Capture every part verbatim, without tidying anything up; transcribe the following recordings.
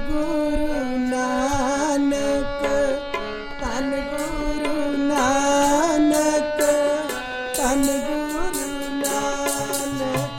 गुरु नानक तन गुरु नानक तन गुरु नानक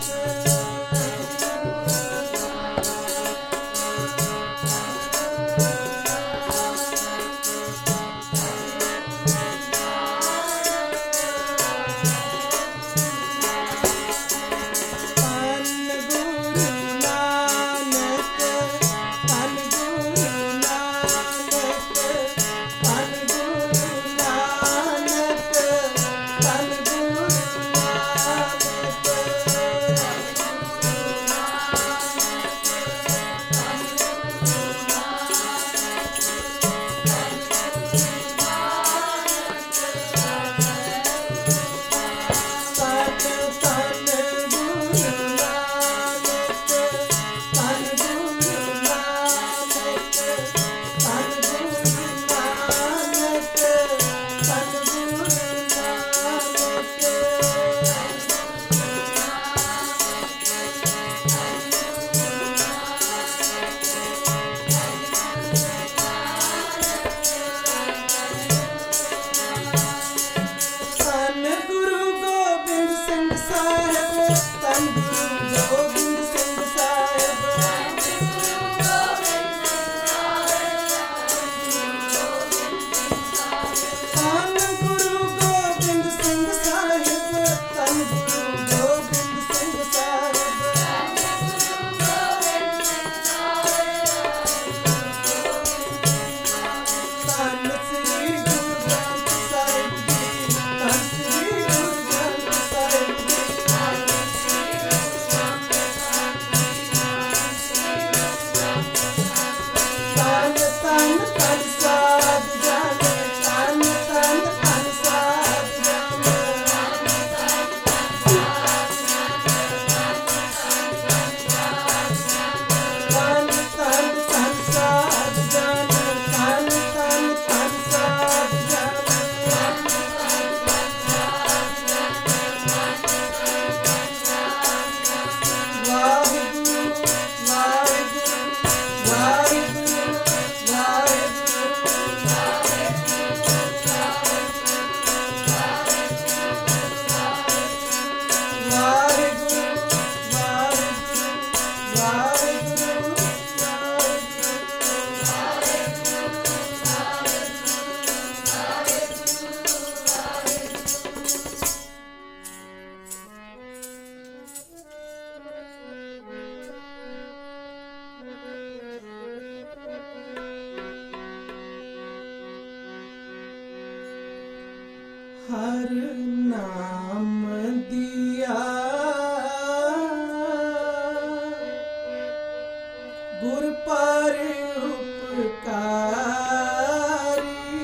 हर नाम दिया गुर पर उपकारी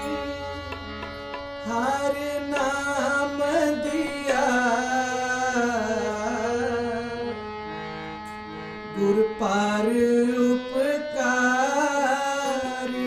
हर नाम दिया गुर पर उपकारी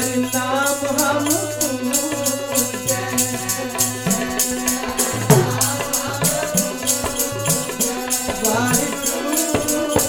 हर नाम हम पूजै। वाहिगुरु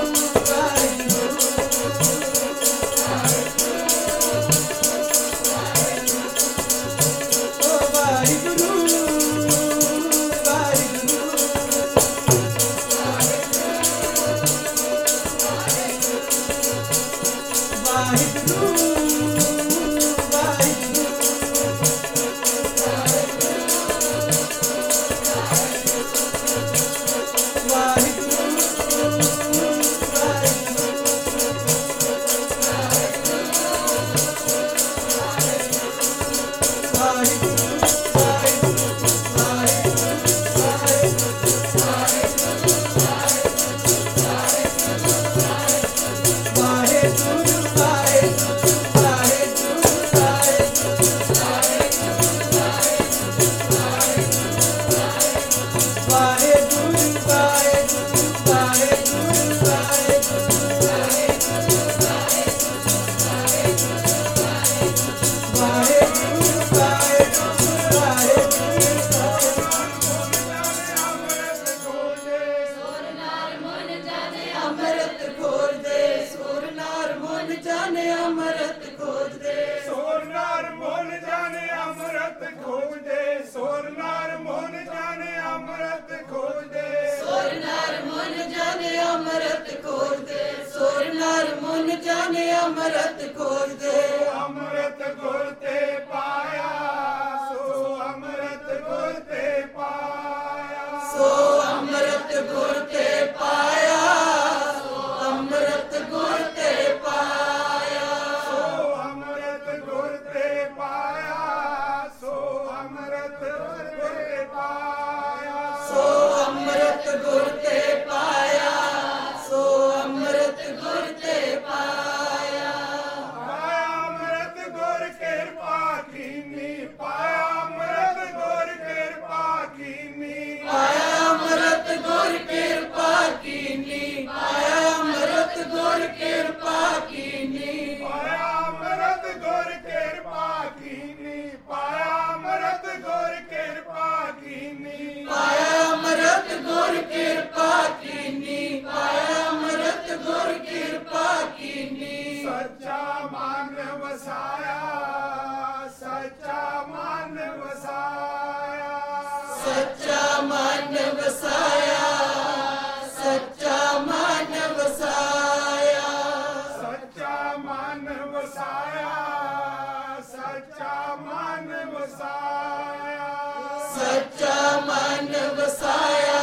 जाने अमृत खोज दे। अमृत गुर ते पाया सो अमृत गुर ते पाया सो अमृत गुर ते पाया सो अमृत गुर ते पाया सो अमृत गुर ते पाया सो अमृत गुर ते पाया सो अमृत गुर ते पाया सो अमृत गुर ते पाया। पाया अमृत गुर कृपा कीनी पाया अमृत गुर कृपा कीनी पाया अमृत गुर कृपा कीनी पाया अमृत गुर कृपा कीनी पाया अमृत गुर कृपा कीनी पाया अमृत गुर कृपा कीनी पाया अमृत गुर कृपा कीनी पाया अमृत गुर कृपा कीनी। सच्चा मान वसाया सच्चा मान वसाया सच्चा मन वसाया सच्चा मन वसाया सच्चा मान वसाया सच्चा मान वसाया सच्चा मन वसाया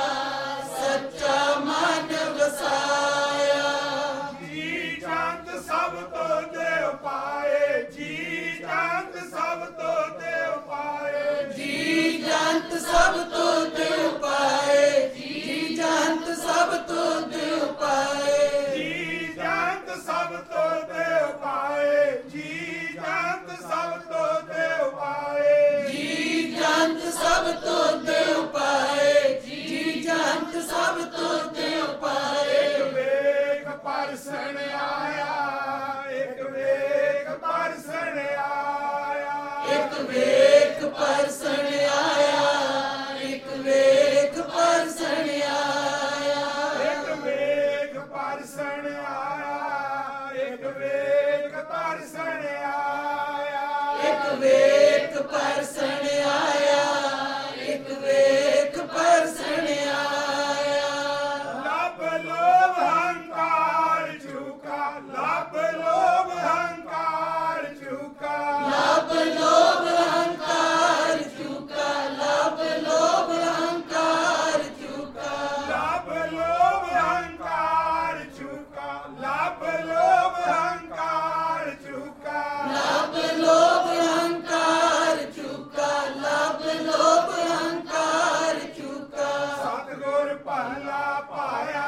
सच्चा मन वसाया। जी जंत सब तो देव पाए जी जंत सब तो देव पाए जी जंत सब तो देव पाए जी जंत सब तो देव पाए जी जंत सब तो देव पाए जी जंत सब तो देव पाए जी जंत सब तो देव पाए जी जंत सब तो देव पाए। एक वेग परसन आया एक वेग परसन आया एक वेख परसन आया एक वेख परसन आया एक वेग परसन आया एक वेग परसन आया एक वेख परसन आया एक वेख परसन आया। लब लोभ अहंकार झुका लब लोभ अहंकार झुका लाभ लोभ अहंकार झुका लाभ लोभ अहंकार झुका लब लोभ अहंकार झुका लब लोभ अहंकार झुका लाभ लोभ अहंकार झुका लाभ लोभ अहंकार झुका। सतगुर पहला पाया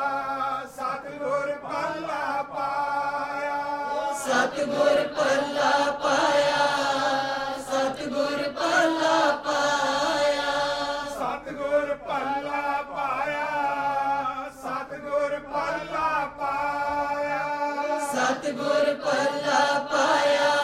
सतगुर पहला पाया सतगुर पल्ला पाया सतगुर पल्ला पाया सतगुर पहला पाया सतगुर पहला पाया सतगुर पल्ला पाया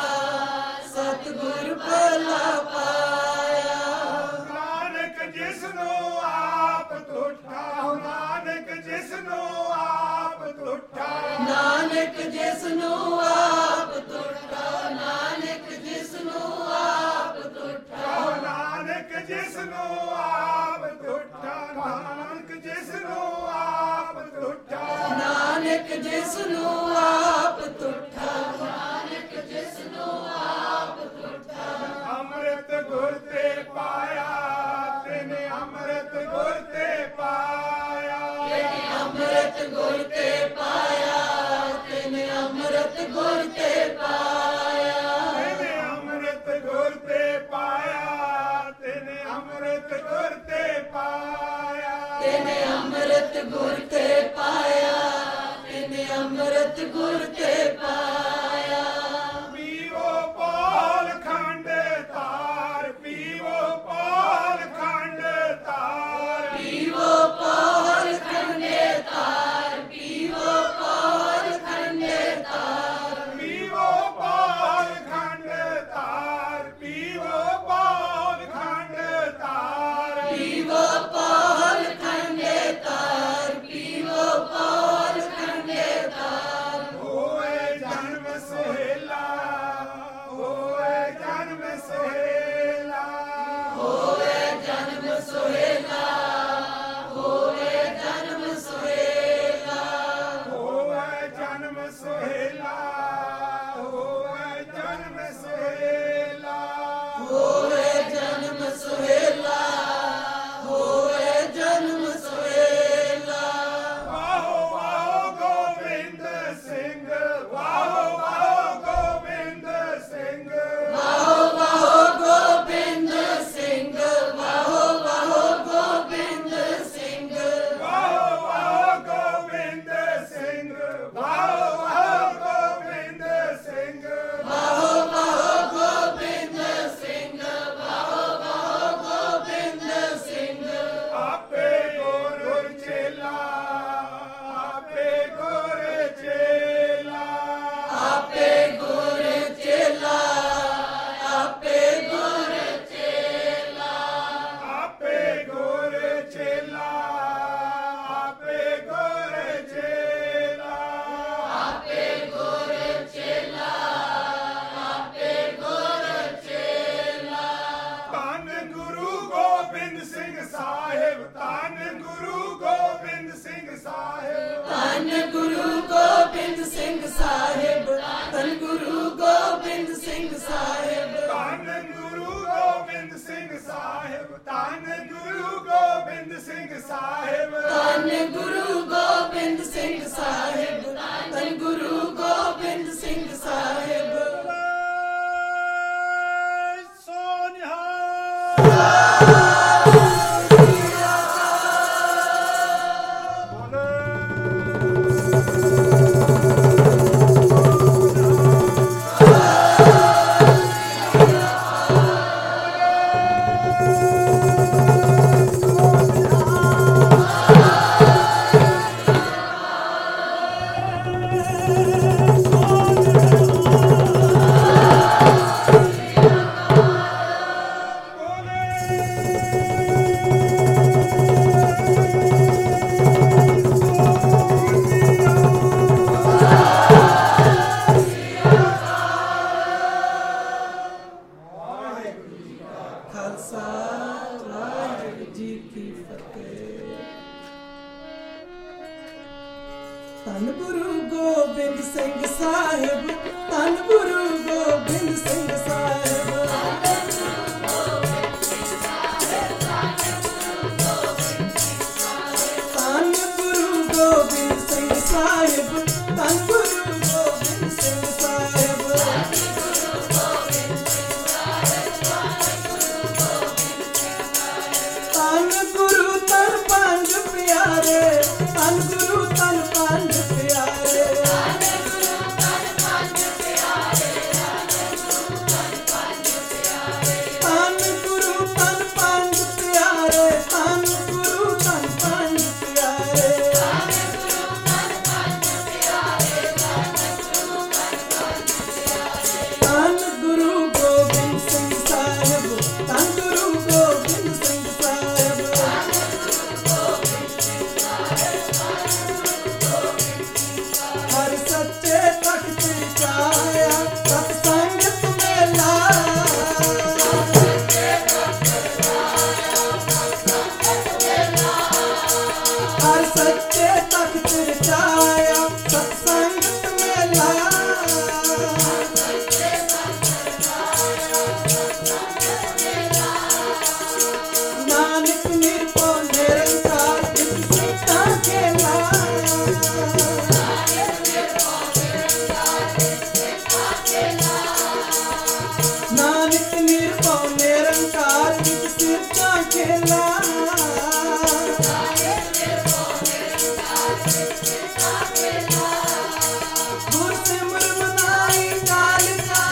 ਤੁਠਾ ਨਾਨਕ ਜਿਸ ਨੂੰ ਆਪ ਤੁਠਾ ਨਾਨਕ ਜਿਸ ਨੂੰ ਆਪ ਤੁਠਾ ਨਾਨਕ ਜਿਸ ਨੂੰ ਆਪ ਤੁਠਾ ਨਾਨਕ ਜਿਸ ਨੂੰ ਆਪ ਤੁਠਾ ਨਾਨਕ ਜਿਸ ਨੂੰ ਆਪ ਤੁਠਾ ਨਾਨਕ ਜਿਸ ਨੂੰ ਆਪ ਤੁਠਾ ਅੰਮ੍ਰਿਤ ਗੁਰ ਤੇ ਪਾਇਆ ਤਿਨੇ ਅੰਮ੍ਰਿਤ ਗੁਰ ਤੇ ਪਾਇਆ ਅੰਮ੍ਰਿਤ ਗੁਰ ਤੇ ਪਾਇਆ ਤਿਨੇ ਅੰਮ੍ਰਿਤ ਗੁਰ ਤੇ ਪਾਇਆ ਤਿਨੇ ਅੰਮ੍ਰਿਤ ਗੁਰ ਤੇ ਪਾਇਆ ਤਿਨੇ ਅੰਮ੍ਰਿਤ ਗੁਰ ਤੇ ਪਾਇਆ ਤਿਨੇ ਅੰਮ੍ਰਿਤ ਗੁਰ ਤੇ ਪਾਇਆ ਤਿਨੇ ਅੰਮ੍ਰਿਤ ਗੁਰ ਤੇ ਪਾਇਆ ਪੀਵੋ ਪਾਲ ਖੰਡ ਤਾਰ ਪੀਵੋ ਪਾਲ ਖੰਡ ਤਾਰ ਪੀਵੋ ਪਾਲ ਖੰਡੇ ਤਾਰ ਪੀਵੋ ਪਾਲ ਖੰਡੇ ਤਾਰ ਪੀਵੋ ਪਾਲ ਖੰਡ ਤਾਰ ਪੀਵੋ ਪਾਲ ਖੰਡ ਤਾਰ ਪੀਵੋ ਪਾਲ ਖੰਡੇ ਤਾਰ ਪੀਵੋ ਪਾਲ ਖੰਡੇ ਤਾਰ ਹੋਏ ਜਨਮ ਸੁਹੇਲਾ ਹੋਏ ਜਨਮ ਸੁਹੇਲਾ ਹੋਵੇ ਜਨਮ ਸੁਹੇਲਾ ਹੋਵੇ ਜਨਮ ਸੁਹੇਲਾ ਹੋਵੇ ਜਨਮ ਸੁਹੇਲਾ ਹੋਵੇ ਜਨਮ ਸੁਹੇਲਾ ਹੋਵੇ ਜਨਮ ਸੁਹੇਲਾ ਹੋਵੇ ਜਨਮ ਸੁਹੇਲਾ ਵਾਹੋ ਵਾਹੋ ਗੋਬਿੰਦ ਸਿੰਘ ਵਾਹੋ ਵਾਹੋ ਗੋਬਿੰਦ ਸਿੰਘ ਵਾਹੋ ਵਾਹੋ ਗੋਬਿੰਦ ਸਿੰਘ ਵਾਹੋ ਵਾਹੋ ਗੋਬਿੰਦ ਸਿੰਘ ਵਾਹੋ ਵਾਹੋ ਗੋਬਿੰਦ ਸਿੰਘ ਵਾਹੋ ਵਾਹੋ ਗੋਬਿੰਦ ਸਿੰਘ ਵਾਹੋ ਵਾਹੋ ਗੋਬਿੰਦ ਸਿੰਘ ਵਾਹੋ ਵਾਹੋ ਗੋਬਿੰਦ ਸਿੰਘ ਆਪੇ ਗੁਰ ਚੇਲਾ ਆਪੇ ਗੁਰ ਚੇਲਾ ਆਪੇ ਗੁਰ ਚੇਲਾ ਆਪੇ ਗੁਰ ਚੇਲਾ ਆਪੇ ਗੁਰ ਚੇਲਾ ਆਪੇ ਗੁਰ ਚੇਲਾ ਆਪੇ ਗੁਰ ਚੇਲਾ ਆਪੇ ਗੁਰ ਚੇਲਾ ਧੰਨ ਗੁਰੂ ਗੋਬਿੰਦ ਸਿੰਘ ਸਾਹਿਬ ਧੰਨ ਗੁਰੂ ਗੋਬਿੰਦ ਸਿੰਘ ਸਾਹਿਬ ਧੰਨ ਗੁਰੂ ਗੋਬਿੰਦ ਸਿੰਘ ਸਾਹਿਬ ਧੰਨ ਗੁਰੂ ਗੋਬਿੰਦ ਸਿੰਘ ਸਾਹਿਬ ਧੰਨ ਗੁਰੂ ਗੋਬਿੰਦ ਸਿੰਘ ਸਾਹਿਬ ਧੰਨ ਗੁਰੂ ਗੋਬਿੰਦ ਸਿੰਘ ਸਾਹਿਬ ਧੰਨ ਗੁਰੂ ਗੋਬਿੰਦ ਸਿੰਘ ਸਾਹਿਬ ਧੰਨ ਗੁਰੂ ਗੋਬਿੰਦ ਸਿੰਘ ਸਾਹਿਬ ਸੋ ਨਿਹਾਲ ਖਾਲਸਾ ਵਾਹਿਗੁਰੂ ਜੀ ਕੀ ਫਤਿਹ। ਧੰਨ ਗੁਰੂ ਗੋਬਿੰਦ ਸਿੰਘ ਸਾਹਿਬ ਧੰਨ ਗੁਰੂ ਗੋਬਿੰਦ ਸਿੰਘ ਸਾਹਿਬ ਧੰਨ ਗੁਰੂ ਗੋਬਿੰਦ ਸਿੰਘ ਸਾਹਿਬ ਧੰਨ ਗੁਰੂ ਗੋਬਿੰਦ ਸਿੰਘ ਸਾਹਿਬ ਧੰਨ ਗੁਰੂ ਤਨ ਪੰਜ ਪਿਆਰੇ ਧੰਨ ਗੁਰੂ ਤਨ ਪੰਜ ਪਿਆਰੇ ਧੰਨ ਗੁਰੂ ਤਨ ਪੰਜ ਪਿਆਰੇ ਧੰਨ ਗੁਰੂ ਤਨ ਪੰਜ ਪਿਆਰੇ ਵੇਲਾ ਨਾਨਕ ਨਿਰਭਉ ਨਿਰੰਕਾਰ ਜਿਤ ਸੀਤਾ ਖੇਲਾ ਨਾਨਕ ਨਿਰਭਉ ਨਿਰੰਕਾਰ ਜਿਤ ਸੀਤਾ ਖੇਲਾ ਗੁਰ ਸਿਮਰ ਮਨਾਈ ਕਾਲਿਕਾ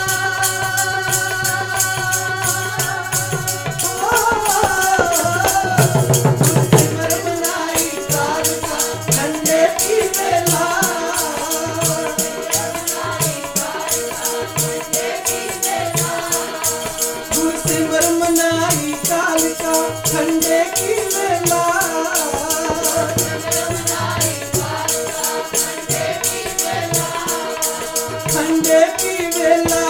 ਗੁਰ ਸਿਮਰ ਮਨਾਈ ਕਾਲਿਕਾ ਠੰਡੇ ਕੀ ਵੇਲਾ ਗੁਰ ਸਿਮਰ ਮਨਾਈ ਕਾਲਿਕਾ ਠੰਡੇ ਕੀ ਵੇਲਾ ਠੰਡੇ ਕੀ ਵੇਲਾ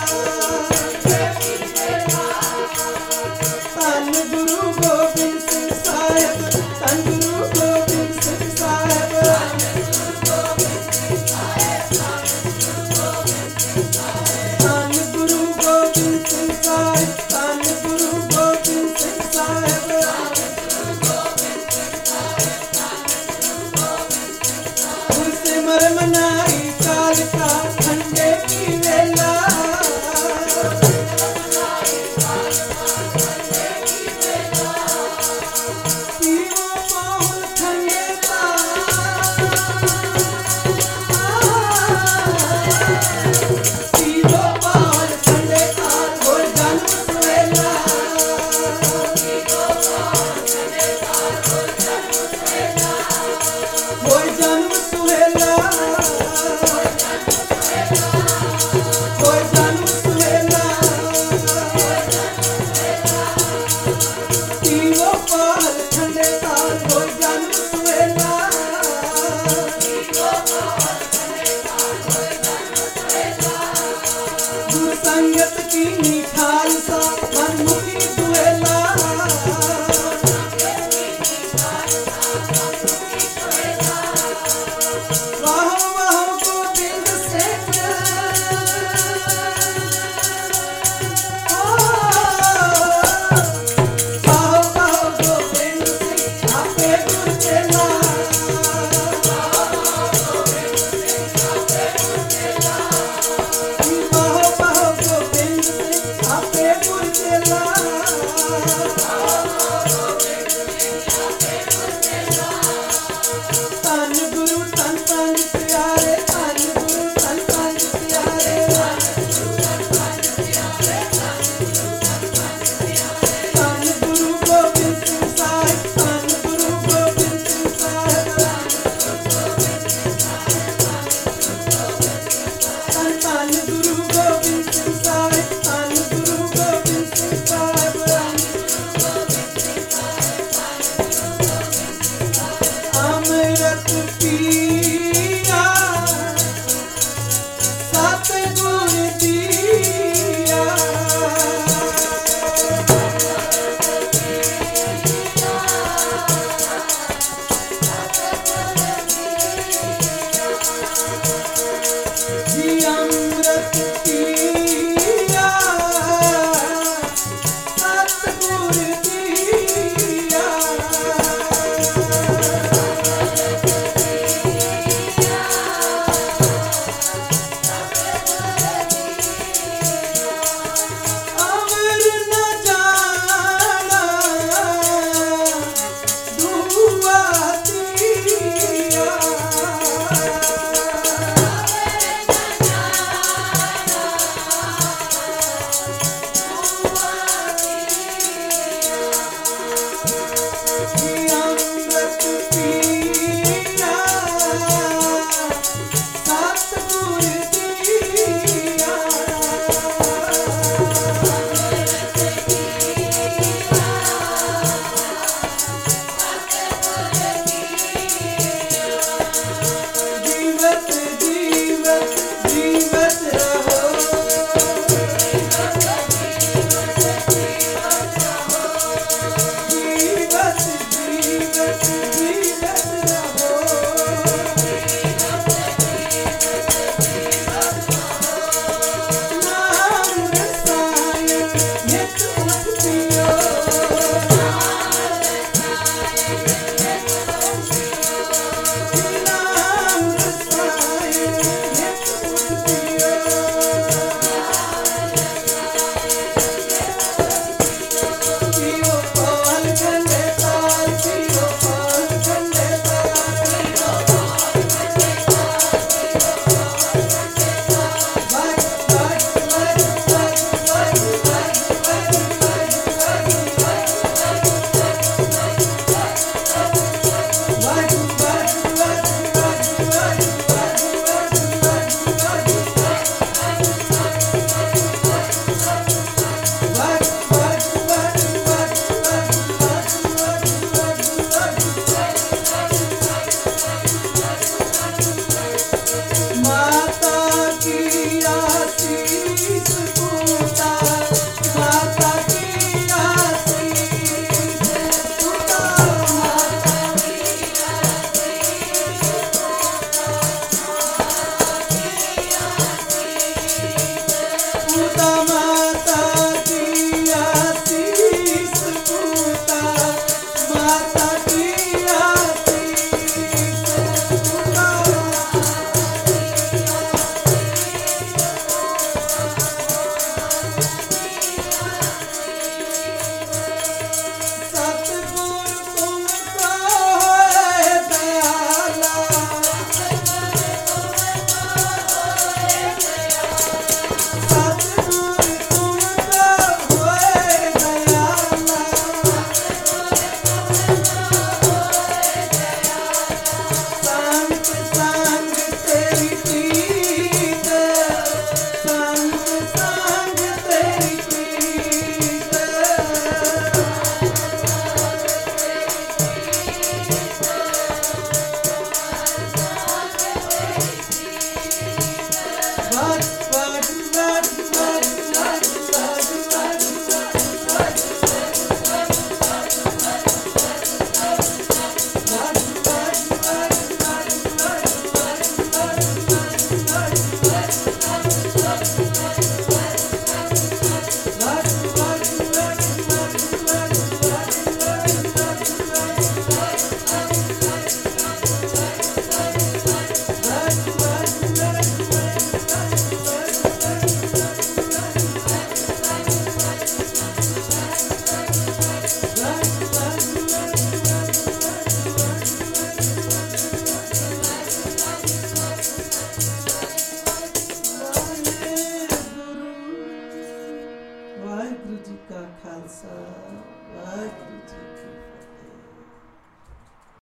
ਧੰਨ ਗੁਰੂ ਗੋਬਿੰਦ ਸਿੰਘ ਸਾਹਿਬ ਧੰਨ ਗੁਰੂ ਗੋਬਿੰਦ ਸਿੰਘ ਸਾਹਿਬ ਧੰਨ ਗੁਰੂ ਗੋਬਿੰਦ ਸਿੰਘ ਸਾਹਿਬ ਧੰਨ ਗੁਰੂ ਗੋਬਿੰਦ ਸਿੰਘ ਸਾਹਿਬ ਗੁਰ ਸਿਮਰ ਮਨਾਈ ਕਾਲਿਕਾ